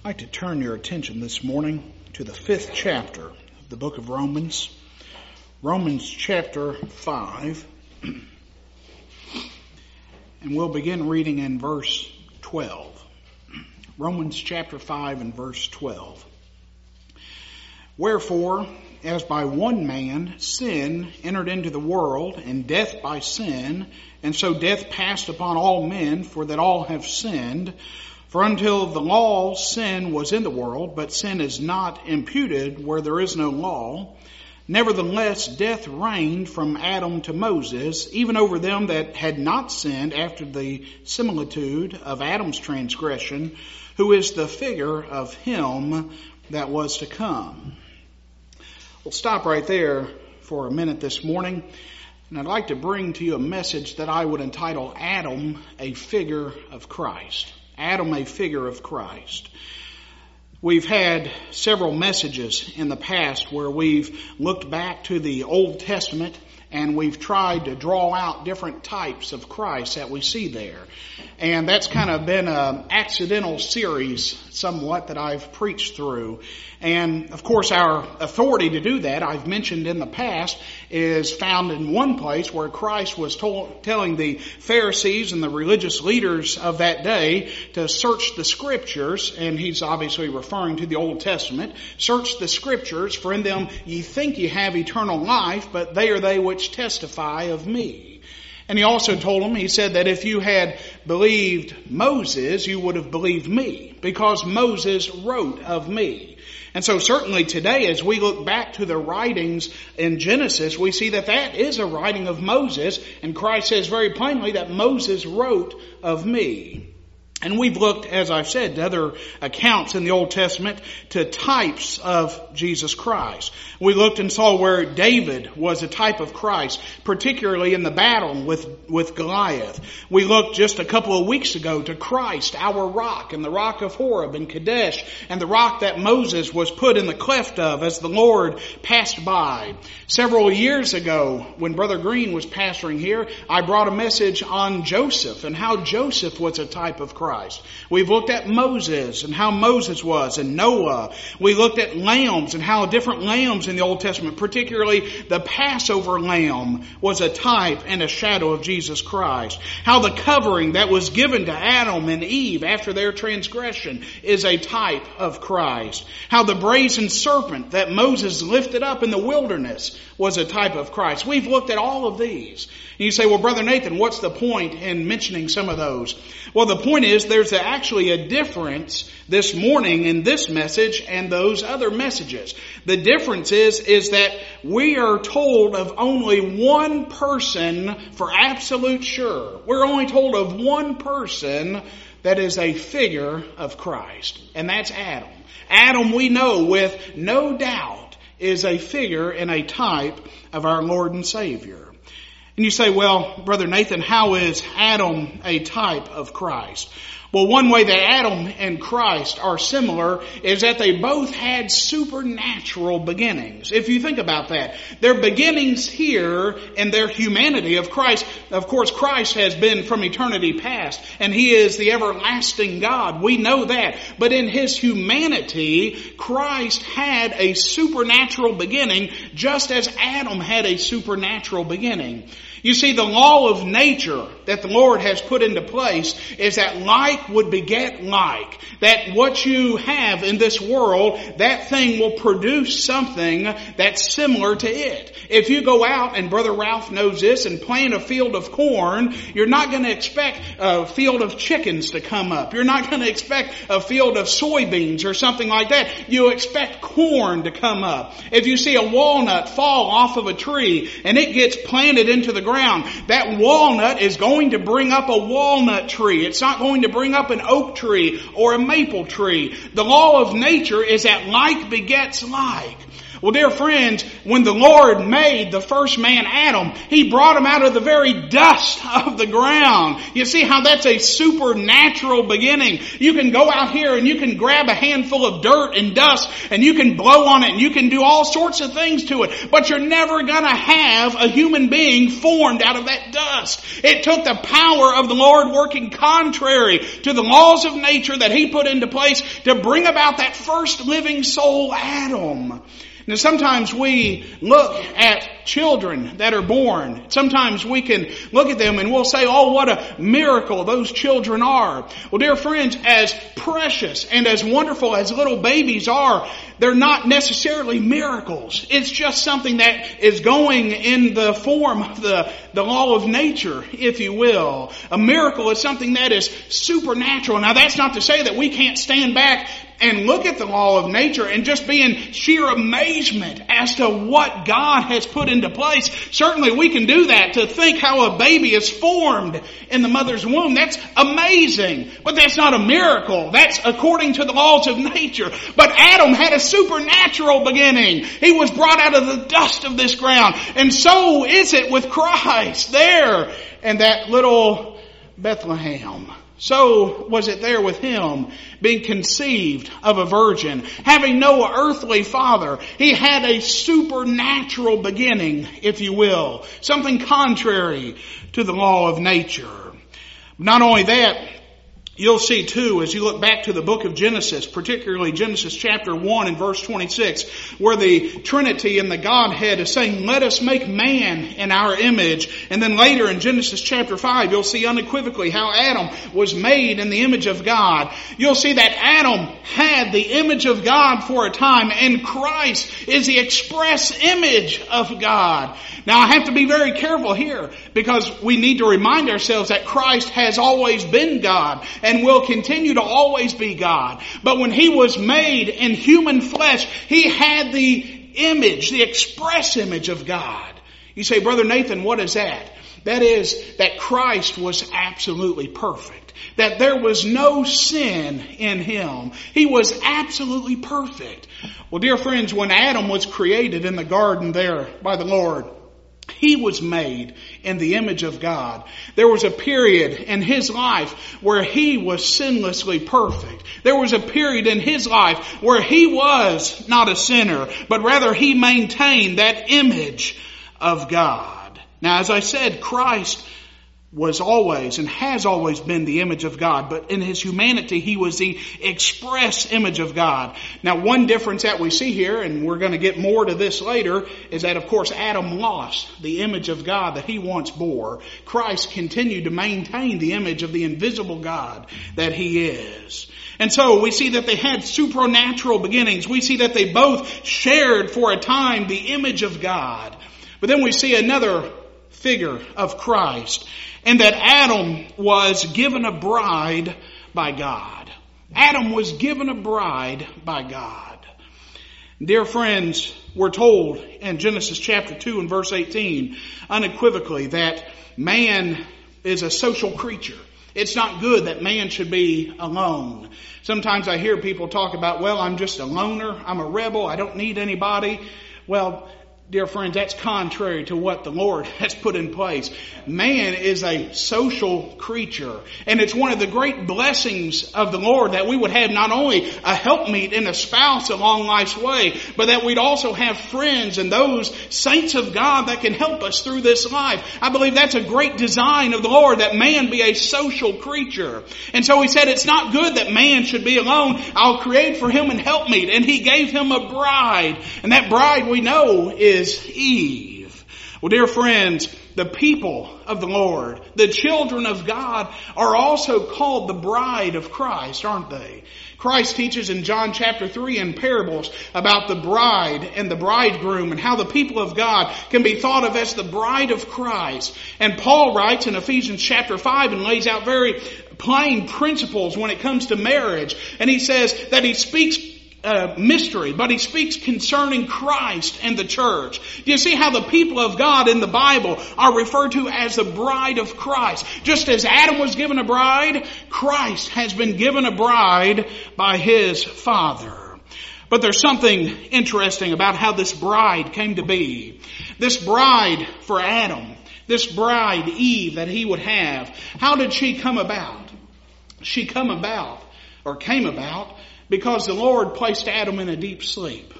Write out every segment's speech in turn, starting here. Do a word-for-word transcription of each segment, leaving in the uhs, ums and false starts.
I'd like to turn your attention this morning to the fifth chapter of the book of Romans. Romans chapter five. And we'll begin reading in verse twelve. Romans chapter five and verse twelve. Wherefore, as by one man sin entered into the world, and death by sin, and so death passed upon all men, for that all have sinned. For until the law, sin was in the world, but sin is not imputed where there is no law. Nevertheless, death reigned from Adam to Moses, even over them that had not sinned after the similitude of Adam's transgression, who is the figure of him that was to come. We'll stop right there for a minute this morning, and I'd like to bring to you a message that I would entitle Adam, a figure of Christ. Adam, a figure of Christ. We've had several messages in the past where we've looked back to the Old Testament and we've tried to draw out different types of Christ that we see there. And that's kind of been an accidental series somewhat that I've preached through. And of course our authority to do that, I've mentioned in the past, is found in one place where Christ was told, telling the Pharisees and the religious leaders of that day to search the Scriptures, and he's obviously referring to the Old Testament. Search the Scriptures, for in them ye think ye have eternal life, but they are they which testify of me. And he also told them, he said that if you had believed Moses, you would have believed me, because Moses wrote of me. And so certainly today, as we look back to the writings in Genesis, we see that that is a writing of Moses, and Christ says very plainly that Moses wrote of me. And we've looked, as I've said, to other accounts in the Old Testament, to types of Jesus Christ. We looked and saw where David was a type of Christ, particularly in the battle with, with Goliath. We looked just a couple of weeks ago to Christ, our rock, and the rock of Horeb and Kadesh, and the rock that Moses was put in the cleft of as the Lord passed by. Several years ago, when Brother Green was pastoring here, I brought a message on Joseph and how Joseph was a type of Christ. Christ. We've looked at Moses and how Moses was, and Noah. We looked at lambs and how different lambs in the Old Testament, particularly the Passover lamb, was a type and a shadow of Jesus Christ. How the covering that was given to Adam and Eve after their transgression is a type of Christ. How the brazen serpent that Moses lifted up in the wilderness was a type of Christ. We've looked at all of these. And you say, well, Brother Nathan, what's the point in mentioning some of those? Well, the point is there's actually a difference this morning in this message and those other messages. The difference is, is that we are told of only one person for absolute sure. We're only told of one person that is a figure of Christ, and that's Adam. Adam, we know with no doubt, is a figure and a type of our Lord and Savior. And you say, well, Brother Nathan, how is Adam a type of Christ? Well, one way that Adam and Christ are similar is that they both had supernatural beginnings. If you think about that, their beginnings here and their humanity of Christ, of course, Christ has been from eternity past, and He is the everlasting God. We know that. But in His humanity, Christ had a supernatural beginning, just as Adam had a supernatural beginning. You see, the law of nature that the Lord has put into place is that like would beget like. That what you have in this world, that thing will produce something that's similar to it. If you go out, and Brother Ralph knows this, and plant a field of corn, you're not going to expect a field of chickens to come up. You're not going to expect a field of soybeans or something like that. You expect corn to come up. If you see a walnut fall off of a tree and it gets planted into the ground, ground, that walnut is going to bring up a walnut tree. It's not going to bring up an oak tree or a maple tree. The law of nature is that like begets like. Well, dear friends, when the Lord made the first man, Adam, He brought him out of the very dust of the ground. You see how that's a supernatural beginning. You can go out here and you can grab a handful of dirt and dust and you can blow on it and you can do all sorts of things to it, but you're never going to have a human being formed out of that dust. It took the power of the Lord working contrary to the laws of nature that He put into place to bring about that first living soul, Adam. Now sometimes we look at children that are born. Sometimes we can look at them and we'll say, oh, what a miracle those children are. Well, dear friends, as precious and as wonderful as little babies are, they're not necessarily miracles. It's just something that is going in the form of the, the law of nature, if you will. A miracle is something that is supernatural. Now that's not to say that we can't stand back and look at the law of nature and just be in sheer amazement as to what God has put into place. Certainly we can do that. To think how a baby is formed in the mother's womb, that's amazing. But that's not a miracle. That's according to the laws of nature. But Adam had a supernatural beginning. He was brought out of the dust of this ground. And so is it with Christ there in that little Bethlehem. So was it there with Him, being conceived of a virgin, having no earthly father. He had a supernatural beginning, if you will, something contrary to the law of nature. Not only that, you'll see too, as you look back to the book of Genesis, particularly Genesis chapter one and verse twenty-six, where the Trinity and the Godhead is saying, let us make man in our image. And then later in Genesis chapter five, you'll see unequivocally how Adam was made in the image of God. You'll see that Adam had the image of God for a time, and Christ is the express image of God. Now I have to be very careful here, because we need to remind ourselves that Christ has always been God and will continue to always be God. But when He was made in human flesh, He had the image, the express image of God. You say, Brother Nathan, what is that? That is that Christ was absolutely perfect. That there was no sin in Him. He was absolutely perfect. Well, dear friends, when Adam was created in the garden there by the Lord, he was made in the image of God. There was a period in his life where he was sinlessly perfect. There was a period in his life where he was not a sinner, but rather he maintained that image of God. Now, as I said, Christ was always and has always been the image of God, but in His humanity, He was the express image of God. Now, one difference that we see here, and we're going to get more to this later, is that, of course, Adam lost the image of God that he once bore. Christ continued to maintain the image of the invisible God that He is. And so we see that they had supernatural beginnings. We see that they both shared for a time the image of God. But then we see another figure of Christ, and that Adam was given a bride by God. Adam was given a bride by God. Dear friends, we're told in Genesis chapter two and verse eighteen, unequivocally, that man is a social creature. It's not good that man should be alone. Sometimes I hear people talk about, well, I'm just a loner, I'm a rebel, I don't need anybody. Well, dear friends, that's contrary to what the Lord has put in place. Man is a social creature. And it's one of the great blessings of the Lord that we would have not only a helpmeet and a spouse along life's way, but that we'd also have friends and those saints of God that can help us through this life. I believe that's a great design of the Lord, that man be a social creature. And so He said, it's not good that man should be alone. I'll create for him an helpmeet. And He gave him a bride. And that bride, we know, is is Eve. Well, dear friends, the people of the Lord, the children of God, are also called the bride of Christ, aren't they? Christ teaches in John chapter three in parables about the bride and the bridegroom and how the people of God can be thought of as the bride of Christ. And Paul writes in Ephesians chapter five and lays out very plain principles when it comes to marriage. And he says that he speaks Uh, mystery, but he speaks concerning Christ and the church. Do you see how the people of God in the Bible are referred to as the bride of Christ? Just as Adam was given a bride, Christ has been given a bride by His Father. But there's something interesting about how this bride came to be. This bride for Adam, this bride Eve that he would have, how did she come about? She come about, or came about, because the Lord placed Adam in a deep sleep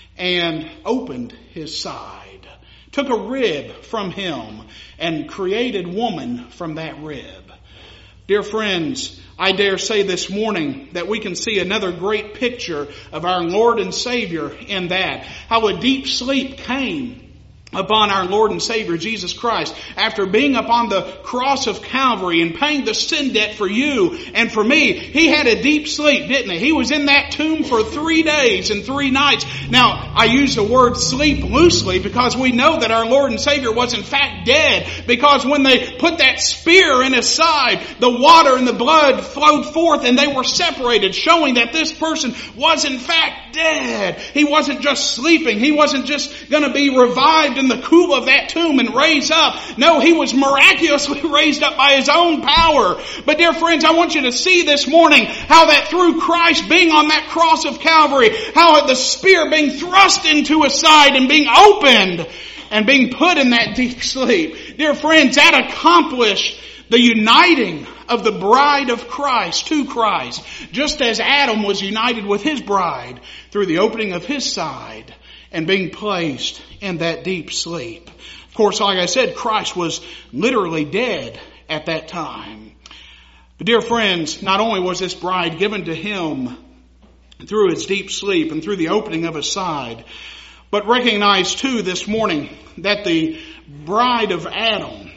and opened his side, took a rib from him and created woman from that rib. Dear friends, I dare say this morning that we can see another great picture of our Lord and Savior in that. How a deep sleep came upon our Lord and Savior Jesus Christ after being upon the cross of Calvary and paying the sin debt for you and for me. He had a deep sleep, didn't he? He was in that tomb for three days and three nights. Now, I use the word sleep loosely because we know that our Lord and Savior was in fact dead, because when they put that spear in his side, the water and the blood flowed forth and they were separated, showing that this person was in fact dead. He wasn't just sleeping. He wasn't just going to be revived in the cool of that tomb and raised up. No, he was miraculously raised up by his own power. But dear friends, I want you to see this morning how that through Christ being on that cross of Calvary, how the spear being thrust into his side and being opened and being put in that deep sleep. Dear friends, that accomplished the uniting of the bride of Christ to Christ, just as Adam was united with his bride through the opening of his side and being placed in that deep sleep. Of course, like I said, Christ was literally dead at that time. But dear friends, not only was this bride given to him through his deep sleep and through the opening of his side, but recognize too this morning that the bride of Adam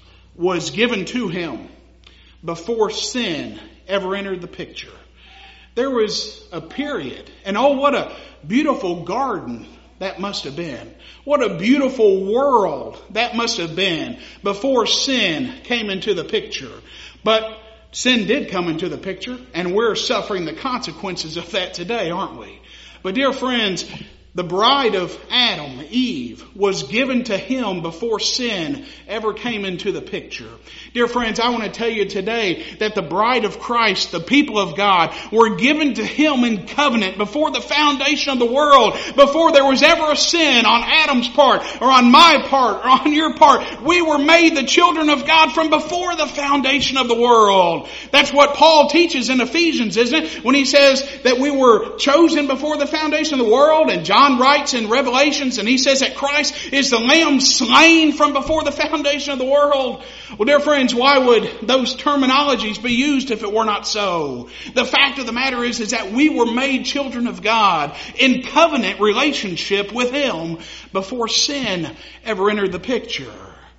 was given to him before sin ever entered the picture. There was a period, and oh, what a beautiful garden that must have been. What a beautiful world that must have been before sin came into the picture. But sin did come into the picture, and we're suffering the consequences of that today, aren't we? But dear friends, the bride of Adam, Eve, was given to him before sin ever came into the picture. Dear friends, I want to tell you today that the bride of Christ, the people of God, were given to him in covenant before the foundation of the world, before there was ever a sin on Adam's part, or on my part, or on your part. We were made the children of God from before the foundation of the world. That's what Paul teaches in Ephesians, isn't it? When he says that we were chosen before the foundation of the world, and John writes in Revelations, and he says that Christ is the Lamb slain from before the foundation of the world. Well, dear friends, why would those terminologies be used if it were not so? The fact of the matter is, is that we were made children of God in covenant relationship with him before sin ever entered the picture.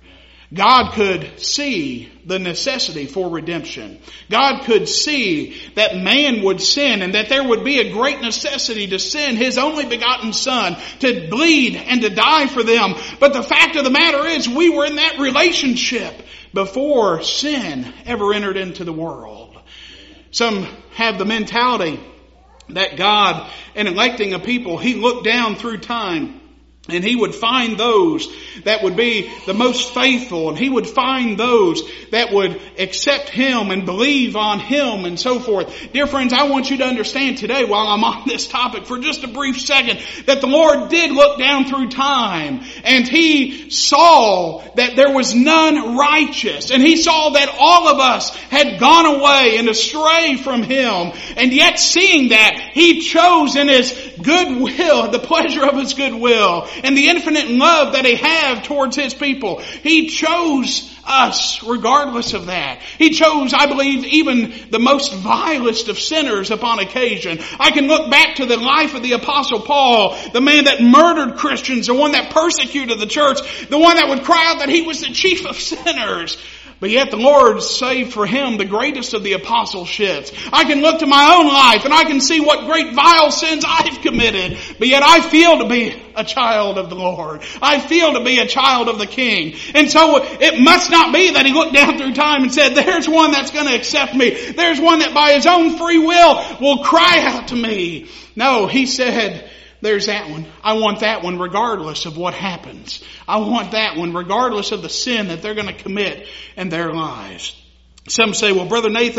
God could see the necessity for redemption. God could see that man would sin and that there would be a great necessity to send his only begotten Son to bleed and to die for them. But the fact of the matter is, we were in that relationship before sin ever entered into the world. Some have the mentality that God, in electing a people, he looked down through time and he would find those that would be the most faithful, and he would find those that would accept him and believe on him and so forth. Dear friends, I want you to understand today, while I'm on this topic for just a brief second, that the Lord did look down through time, and he saw that there was none righteous, and he saw that all of us had gone away and astray from him. And yet, seeing that, he chose in his goodwill, the pleasure of his goodwill, and the infinite love that he had towards his people, he chose us regardless of that. He chose, I believe, even the most vilest of sinners upon occasion. I can look back to the life of the Apostle Paul, the man that murdered Christians, the one that persecuted the church, the one that would cry out that he was the chief of sinners. But yet the Lord saved for him the greatest of the apostleships. I can look to my own life and I can see what great vile sins I've committed. But yet I feel to be a child of the Lord. I feel to be a child of the King. And so it must not be that he looked down through time and said, there's one that's going to accept me. There's one that by his own free will will cry out to me. No, he said, there's that one. I want that one regardless of what happens. I want that one regardless of the sin that they're going to commit in their lives. Some say, well, Brother Nathan,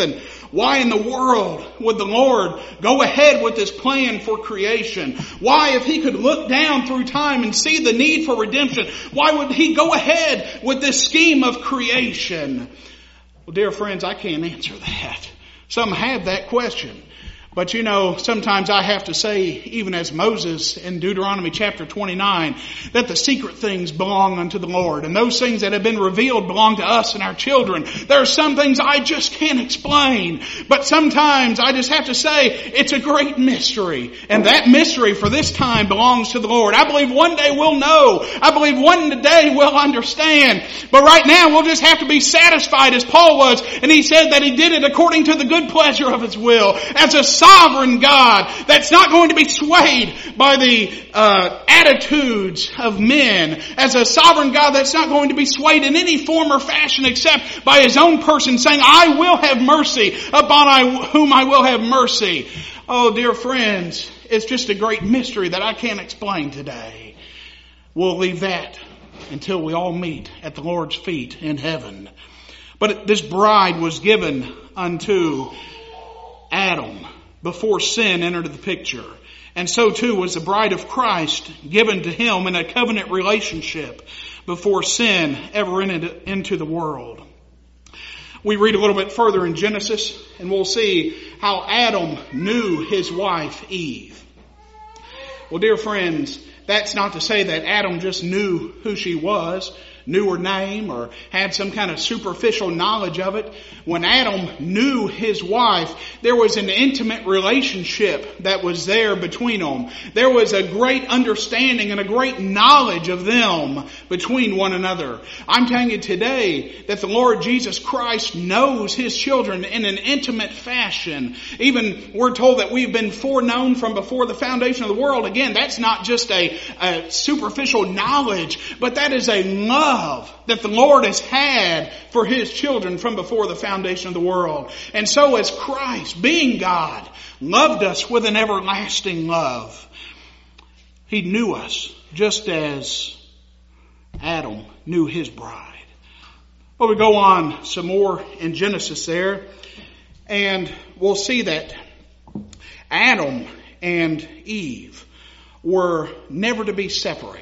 Why in the world would the Lord go ahead with this plan for creation? Why, if He could look down through time and see the need for redemption, why would He go ahead with this scheme of creation? Well, dear friends, I can't answer that. Some have that question. But you know, sometimes I have to say, even as Moses in Deuteronomy chapter twenty-nine, that the secret things belong unto the Lord. And those things that have been revealed belong to us and our children. There are some things I just can't explain. But sometimes I just have to say, it's a great mystery. And that mystery for this time belongs to the Lord. I believe one day we'll know. I believe one day we'll understand. But right now we'll just have to be satisfied as Paul was. And he said that he did it according to the good pleasure of His will. As a sovereign God that's not going to be swayed by the uh, attitudes of men, as a sovereign God that's not going to be swayed in any form or fashion except by His own person, saying, I will have mercy upon I, whom I will have mercy. Oh, dear friends, it's just a great mystery that I can't explain today. We'll leave that until we all meet at the Lord's feet in heaven. But this bride was given unto Adam before sin entered the picture. And so too was the bride of Christ given to Him in a covenant relationship before sin ever entered into the world. We read a little bit further in Genesis and we'll see how Adam knew his wife Eve. Well, dear friends, that's not to say that Adam just knew who she was, knew her name, or had some kind of superficial knowledge of it. When Adam knew his wife, there was an intimate relationship that was there between them. There was a great understanding and a great knowledge of them between one another. I'm telling you today that the Lord Jesus Christ knows His children in an intimate fashion. Even we're told that we've been foreknown from before the foundation of the world. Again, that's not just a, a superficial knowledge, but that is a love that the Lord has had for His children from before the foundation of the world. And so as Christ, being God, loved us with an everlasting love, He knew us just as Adam knew his bride. Well, we go on some more in Genesis there, and we'll see that Adam and Eve were never to be separated.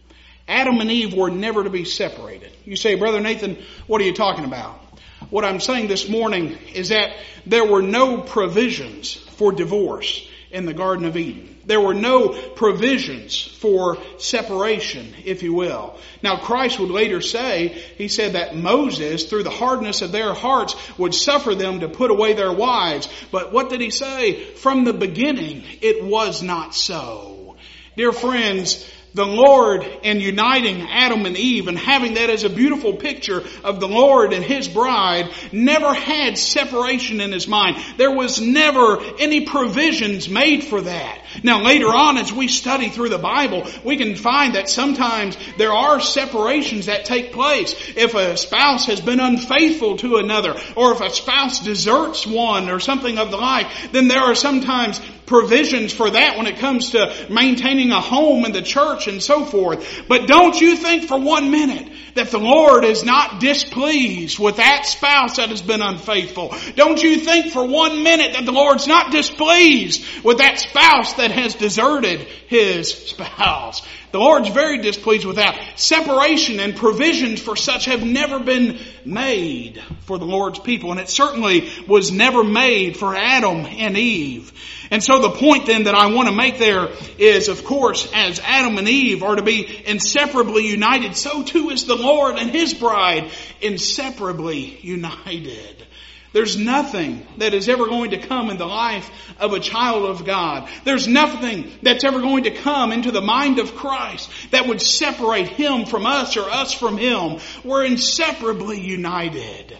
Adam and Eve were never to be separated. You say, Brother Nathan, what are you talking about? What I'm saying this morning is that there were no provisions for divorce in the Garden of Eden. There were no provisions for separation, if you will. Now, Christ would later say, He said that Moses, through the hardness of their hearts, would suffer them to put away their wives. But what did He say? From the beginning, it was not so. Dear friends, the Lord, in uniting Adam and Eve and having that as a beautiful picture of the Lord and His bride, never had separation in His mind. There was never any provisions made for that. Now later on, as we study through the Bible, we can find that sometimes there are separations that take place. If a spouse has been unfaithful to another, or if a spouse deserts one or something of the like, then there are sometimes provisions for that when it comes to maintaining a home in the church and so forth. But don't you think for one minute that the Lord is not displeased with that spouse that has been unfaithful. Don't you think for one minute that the Lord's not displeased with that spouse that has deserted his spouse. The Lord's very displeased with that. Separation and provisions for such have never been made for the Lord's people. And it certainly was never made for Adam and Eve. And so the point then that I want to make there is, of course, as Adam and Eve are to be inseparably united, so too is the Lord and His bride inseparably united. There's nothing that is ever going to come in the life of a child of God. There's nothing that's ever going to come into the mind of Christ that would separate Him from us or us from Him. We're inseparably united.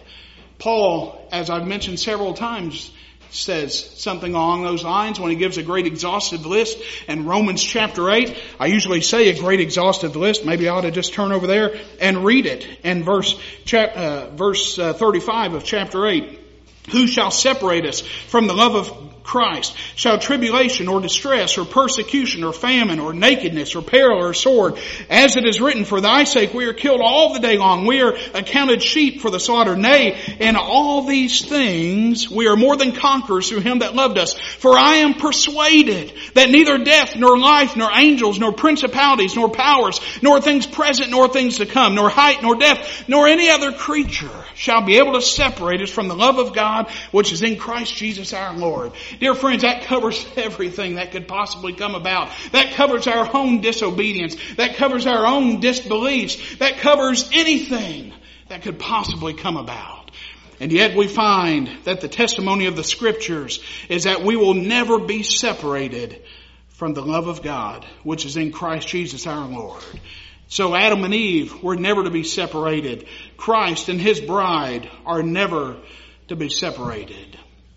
Paul, as I've mentioned several times, says something along those lines when he gives a great exhaustive list in Romans chapter eight. I usually say a great exhaustive list. Maybe I ought to just turn over there and read it. In verse, chap, uh, verse uh, thirty-five of chapter eight. Who shall separate us from the love of Christ. Shall tribulation or distress or persecution or famine or nakedness or peril or sword, as it is written, for thy sake we are killed all the day long. We are accounted sheep for the slaughter. Nay, in all these things we are more than conquerors through him that loved us. For I am persuaded that neither death nor life nor angels nor principalities nor powers nor things present nor things to come nor height nor depth nor any other creature shall be able to separate us from the love of God which is in Christ Jesus our Lord. Dear friends, that covers everything that could possibly come about. That covers our own disobedience. That covers our own disbeliefs. That covers anything that could possibly come about. And yet we find that the testimony of the Scriptures is that we will never be separated from the love of God, which is in Christ Jesus our Lord. So Adam and Eve were never to be separated. Christ and His bride are never to be separated.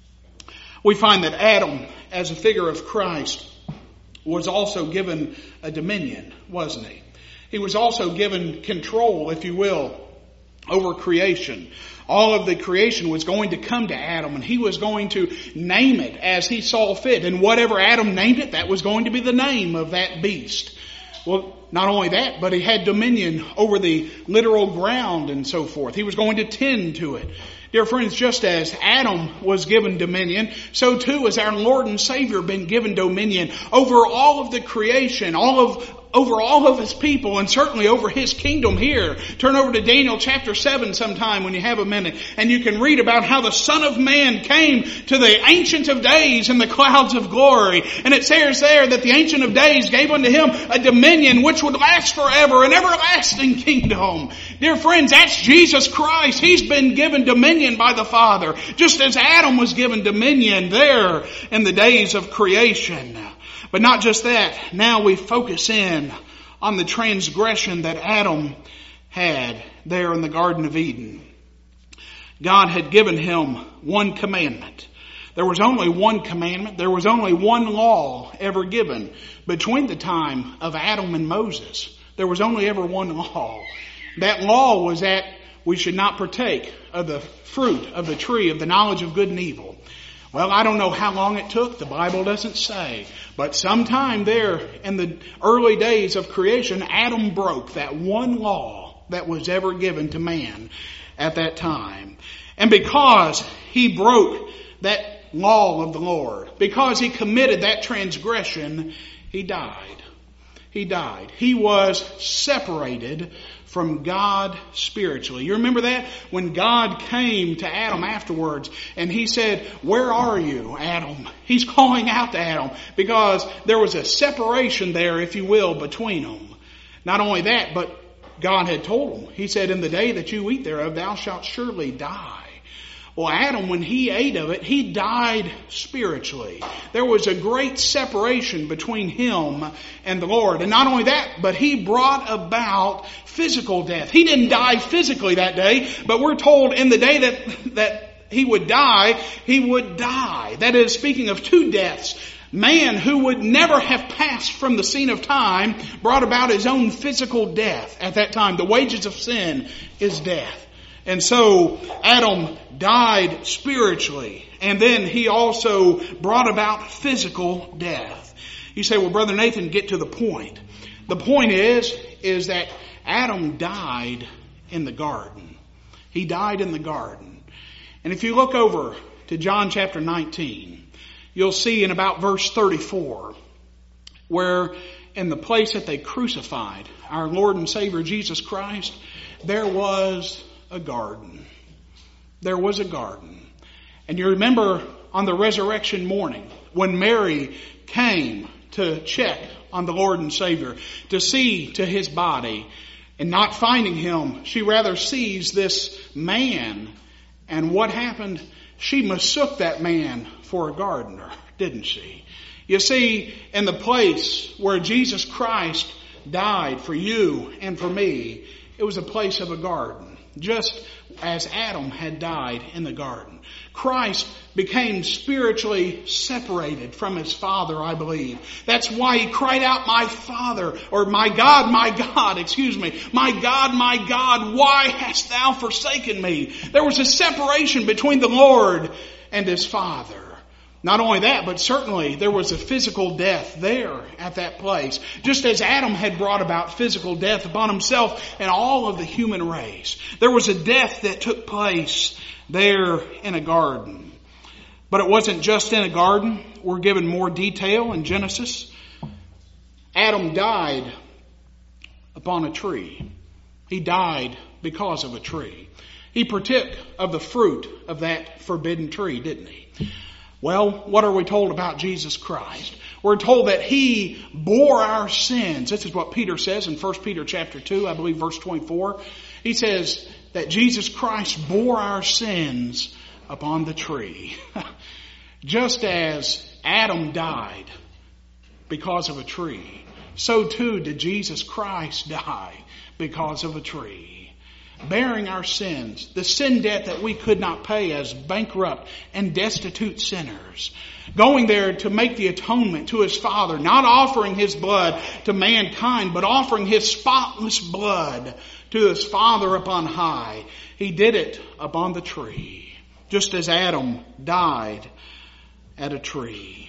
We find that Adam, as a figure of Christ, was also given a dominion, wasn't he? He was also given control, if you will, over creation. All of the creation was going to come to Adam, and he was going to name it as he saw fit. And whatever Adam named it, that was going to be the name of that beast. Well, not only that, but he had dominion over the literal ground and so forth. He was going to tend to it. Dear friends, just as Adam was given dominion, so too has our Lord and Savior been given dominion over all of the creation, all of over all of His people, and certainly over His kingdom here. Turn over to Daniel chapter seven sometime when you have a minute, and you can read about how the Son of Man came to the Ancient of Days in the clouds of glory. And it says there that the Ancient of Days gave unto Him a dominion which would last forever, an everlasting kingdom. Dear friends, that's Jesus Christ. He's been given dominion by the Father, just as Adam was given dominion there in the days of creation. But not just that. Now we focus in on the transgression that Adam had there in the Garden of Eden. God had given him one commandment. There was only one commandment. There was only one law ever given. Between the time of Adam and Moses, there was only ever one law. That law was that we should not partake of the fruit of the tree of the knowledge of good and evil. Well, I don't know how long it took. The Bible doesn't say. But sometime there in the early days of creation, Adam broke that one law that was ever given to man at that time. And because he broke that law of the Lord, because he committed that transgression, he died. He died. He was separated from God spiritually. You remember that? When God came to Adam afterwards and He said, "Where are you, Adam?" He's calling out to Adam because there was a separation there, if you will, between them. Not only that, but God had told him. He said, "In the day that you eat thereof, thou shalt surely die." Well, Adam, when he ate of it, he died spiritually. There was a great separation between him and the Lord. And not only that, but he brought about physical death. He didn't die physically that day, but we're told in the day that, that he would die, he would die. That is, speaking of two deaths. Man who would never have passed from the scene of time brought about his own physical death at that time. The wages of sin is death. And so Adam died spiritually, and then he also brought about physical death. You say, "Well, Brother Nathan, get to the point." The point is, is that Adam died in the garden. He died in the garden. And if you look over to John chapter nineteen, you'll see in about verse thirty-four, where in the place that they crucified our Lord and Savior Jesus Christ, there was a garden. There was a garden. And you remember on the resurrection morning when Mary came to check on the Lord and Savior, to see to His body, and not finding Him, she rather sees this man. And what happened? She mistook that man for a gardener, didn't she? You see, in the place where Jesus Christ died for you and for me, it was a place of a garden. Just as Adam had died in the garden. Christ became spiritually separated from His Father, I believe. That's why He cried out, "My Father," or "My God, my God," excuse me, "My God, my God, why hast Thou forsaken me?" There was a separation between the Lord and His Father. Not only that, but certainly there was a physical death there at that place. Just as Adam had brought about physical death upon himself and all of the human race. There was a death that took place there in a garden. But it wasn't just in a garden. We're given more detail in Genesis. Adam died upon a tree. He died because of a tree. He partook of the fruit of that forbidden tree, didn't he? Well, what are we told about Jesus Christ? We're told that He bore our sins. This is what Peter says in First Peter chapter two, I believe verse twenty-four. He says that Jesus Christ bore our sins upon the tree. Just as Adam died because of a tree, so too did Jesus Christ die because of a tree. Bearing our sins, the sin debt that we could not pay as bankrupt and destitute sinners. Going there to make the atonement to His Father, not offering His blood to mankind, but offering His spotless blood to His Father upon high. He did it upon the tree, just as Adam died at a tree.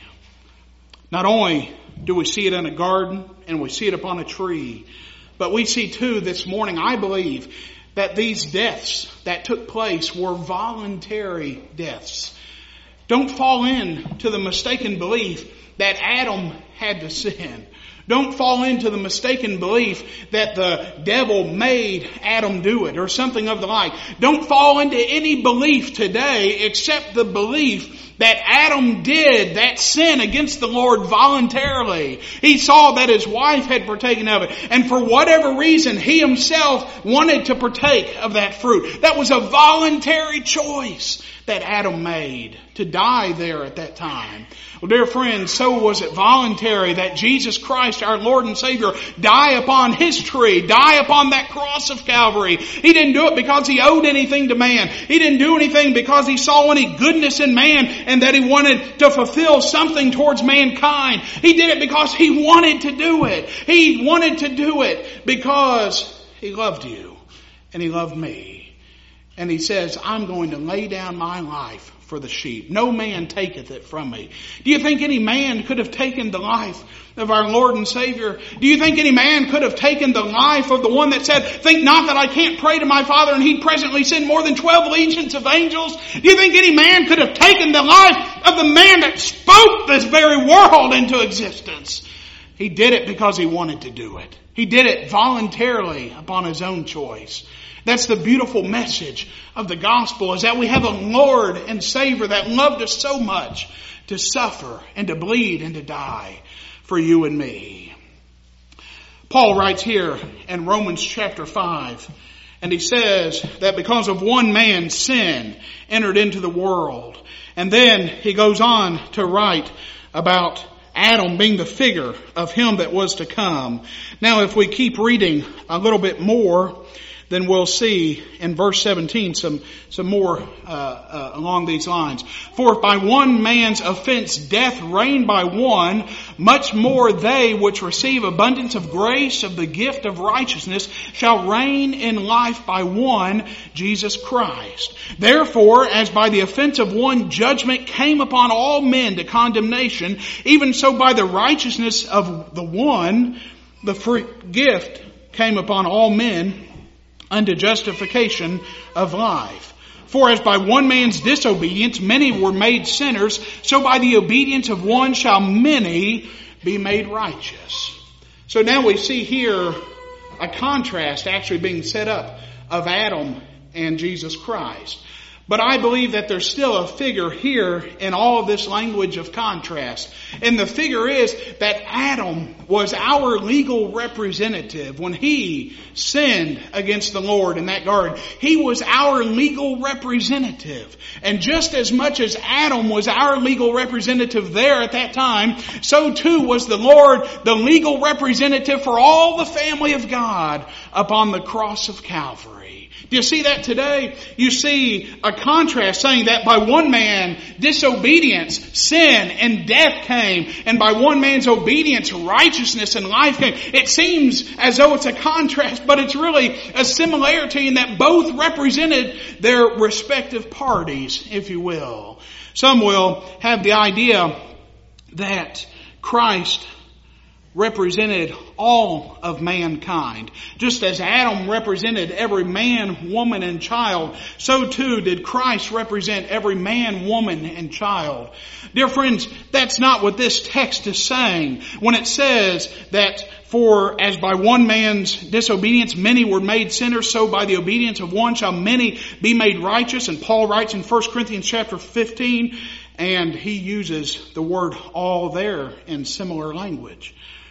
Not only do we see it in a garden and we see it upon a tree, but we see too this morning, I believe, that these deaths that took place were voluntary deaths. Don't fall into the mistaken belief that Adam had to sin. Don't fall into the mistaken belief that the devil made Adam do it or something of the like. Don't fall into any belief today except the belief that Adam did that sin against the Lord voluntarily. He saw that his wife had partaken of it. And for whatever reason, he himself wanted to partake of that fruit. That was a voluntary choice that Adam made to die there at that time. Well, dear friends, so was it voluntary that Jesus Christ, our Lord and Savior, die upon His tree, die upon that cross of Calvary. He didn't do it because He owed anything to man. He didn't do anything because He saw any goodness in man and that He wanted to fulfill something towards mankind. He did it because He wanted to do it. He wanted to do it because He loved you and He loved me. And He says, I'm going to lay down my life for the sheep. No man taketh it from me. Do you think any man could have taken the life of our Lord and Savior? Do you think any man could have taken the life of the one that said, think not that I can't pray to my Father and He'd presently send more than twelve legions of angels? Do you think any man could have taken the life of the man that spoke this very world into existence? He did it because He wanted to do it. He did it voluntarily upon His own choice. That's the beautiful message of the gospel, is that we have a Lord and Savior that loved us so much to suffer and to bleed and to die for you and me. Paul writes here in Romans chapter five, and he says that because of one man, sin entered into the world. And then he goes on to write about Adam being the figure of him that was to come. Now, if we keep reading a little bit more, then we'll see in verse seventeen some, some more uh, uh, along these lines. For if by one man's offense death reigned by one, much more they which receive abundance of grace of the gift of righteousness shall reign in life by one, Jesus Christ. Therefore, as by the offense of one judgment came upon all men to condemnation, even so by the righteousness of the one, the free gift came upon all men unto justification of life. For as by one man's disobedience many were made sinners, so by the obedience of one shall many be made righteous. So now we see here a contrast actually being set up of Adam and Jesus Christ. But I believe that there's still a figure here in all of this language of contrast. And the figure is that Adam was our legal representative when he sinned against the Lord in that garden. He was our legal representative. And just as much as Adam was our legal representative there at that time, so too was the Lord the legal representative for all the family of God upon the cross of Calvary. Do you see that today? You see a contrast saying that by one man, disobedience, sin, and death came. And by one man's obedience, righteousness and life came. It seems as though it's a contrast, but it's really a similarity in that both represented their respective parties, if you will. Some will have the idea that Christ represented all of mankind. Just as Adam represented every man, woman, and child, so too did Christ represent every man, woman, and child. Dear friends, that's not what this text is saying. When it says that for as by one man's disobedience many were made sinners, so by the obedience of one shall many be made righteous. And Paul writes in First Corinthians chapter fifteen, and he uses the word all there in similar language.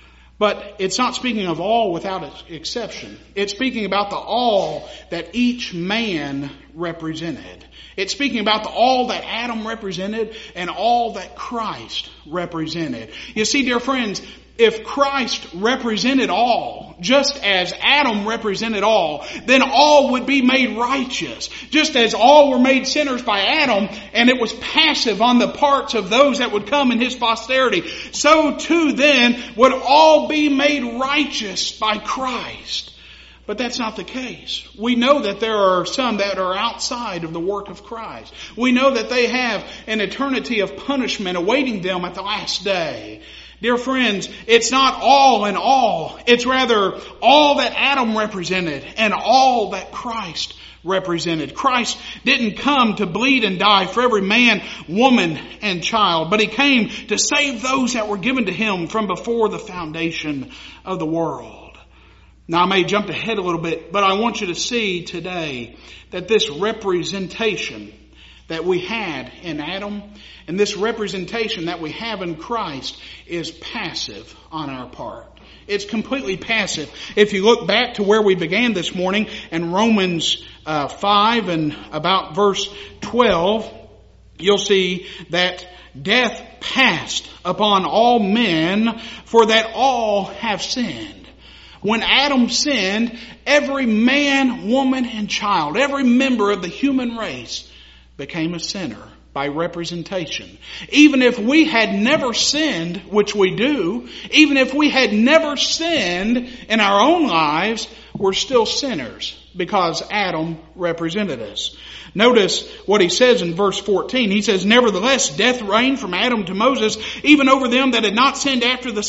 But it's not speaking of all without exception. It's speaking about the all that each man represented. It's speaking about the all that Adam represented and all that Christ represented. You see, dear friends, if Christ represented all, just as Adam represented all, then all would be made righteous. Just as all were made sinners by Adam, and it was passive on the parts of those that would come in his posterity, so too then would all be made righteous by Christ. But that's not the case. We know that there are some that are outside of the work of Christ. We know that they have an eternity of punishment awaiting them at the last day. Dear friends, it's not all in all. It's rather all that Adam represented and all that Christ represented. Christ didn't come to bleed and die for every man, woman, and child, but He came to save those that were given to Him from before the foundation of the world. Now, I may jump ahead a little bit, but I want you to see today that this representation that we had in Adam and this representation that we have in Christ is passive on our part. It's completely passive. If you look back to where we began this morning in Romans uh, five and about verse twelve, you'll see that death passed upon all men, for that all have sinned. When Adam sinned, every man, woman, and child, every member of the human race became a sinner by representation. Even if we had never sinned, which we do, even if we had never sinned in our own lives, we're still sinners because Adam represented us. Notice what he says in verse fourteen. He says, "Nevertheless, death reigned from Adam to Moses, even over them that had not sinned after the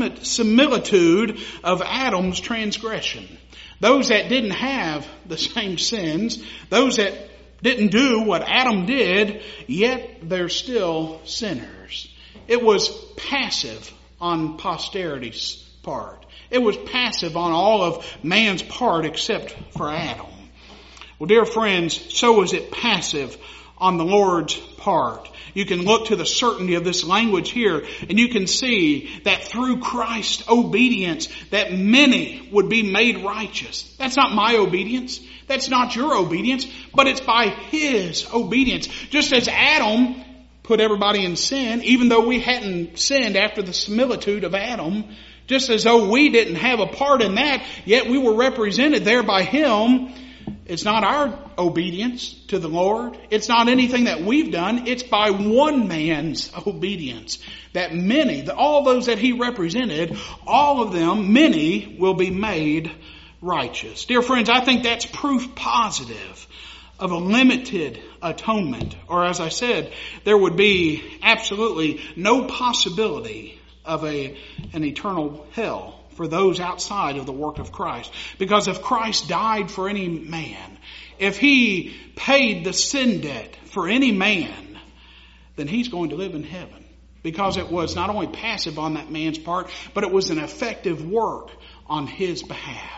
similitude of Adam's transgression." Those that didn't have the same sins, those that didn't do what Adam did, yet they're still sinners. It was passive on posterity's part. It was passive on all of man's part except for Adam. Well, dear friends, so is it passive on the Lord's part. You can look to the certainty of this language here, and you can see that through Christ's obedience that many would be made righteous. That's not my obedience. That's not your obedience, but it's by His obedience. Just as Adam put everybody in sin, even though we hadn't sinned after the similitude of Adam, just as though we didn't have a part in that, yet we were represented there by Him. It's not our obedience to the Lord. It's not anything that we've done. It's by one man's obedience that many, all those that He represented, all of them, many will be made righteous. Dear friends, I think that's proof positive of a limited atonement. Or as I said, there would be absolutely no possibility of a, an eternal hell for those outside of the work of Christ. Because if Christ died for any man, if He paid the sin debt for any man, then he's going to live in heaven. Because it was not only passive on that man's part, but it was an effective work on his behalf.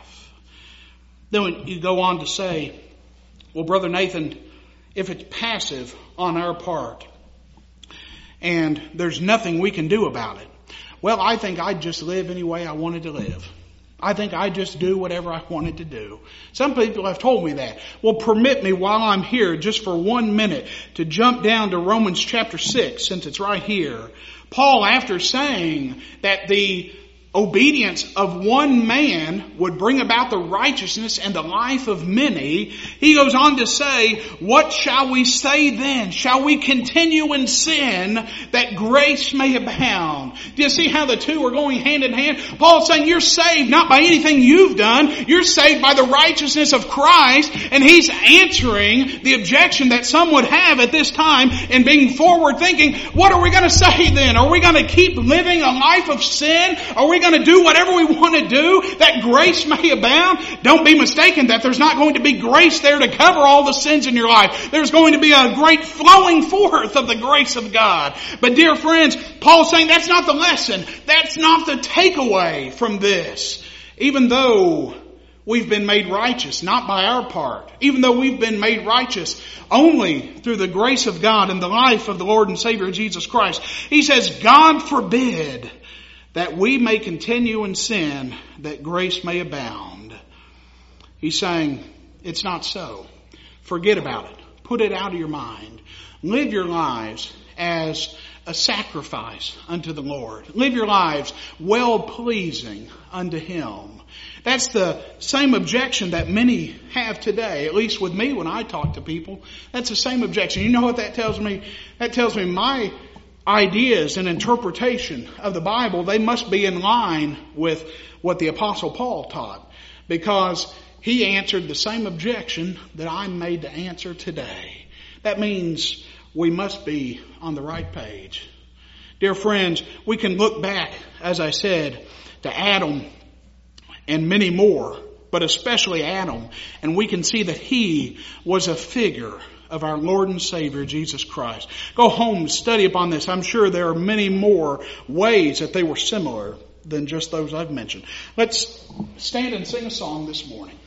Then you go on to say, well, Brother Nathan, if it's passive on our part and there's nothing we can do about it, well, I think I'd just live any way I wanted to live. I think I'd just do whatever I wanted to do. Some people have told me that. Well, permit me while I'm here just for one minute to jump down to Romans chapter six, since it's right here. Paul, after saying that the obedience of one man would bring about the righteousness and the life of many, he goes on to say, what shall we say then? Shall we continue in sin that grace may abound? Do you see how the two are going hand in hand? Paul's saying you're saved not by anything you've done. You're saved by the righteousness of Christ. And he's answering the objection that some would have at this time and being forward thinking, what are we going to say then? Are we going to keep living a life of sin? Are we going to do whatever we want to do that grace may abound? Don't be mistaken that there's not going to be grace there to cover all the sins in your life. There's going to be a great flowing forth of the grace of God. But dear friends, Paul's saying that's not the lesson. That's not the takeaway from this. Even though we've been made righteous, not by our part. Even though we've been made righteous only through the grace of God and the life of the Lord and Savior Jesus Christ. He says, God forbid that we may continue in sin, that grace may abound. He's saying, it's not so. Forget about it. Put it out of your mind. Live your lives as a sacrifice unto the Lord. Live your lives well-pleasing unto Him. That's the same objection that many have today, at least with me when I talk to people. That's the same objection. You know what that tells me? That tells me my ideas and interpretation of the Bible, they must be in line with what the Apostle Paul taught, because he answered the same objection that I'm made to answer today. That means we must be on the right page. Dear friends, we can look back, as I said, to Adam and many more, but especially Adam, and we can see that he was a figure of our Lord and Savior, Jesus Christ. Go home, study upon this. I'm sure there are many more ways that they were similar than just those I've mentioned. Let's stand and sing a song this morning.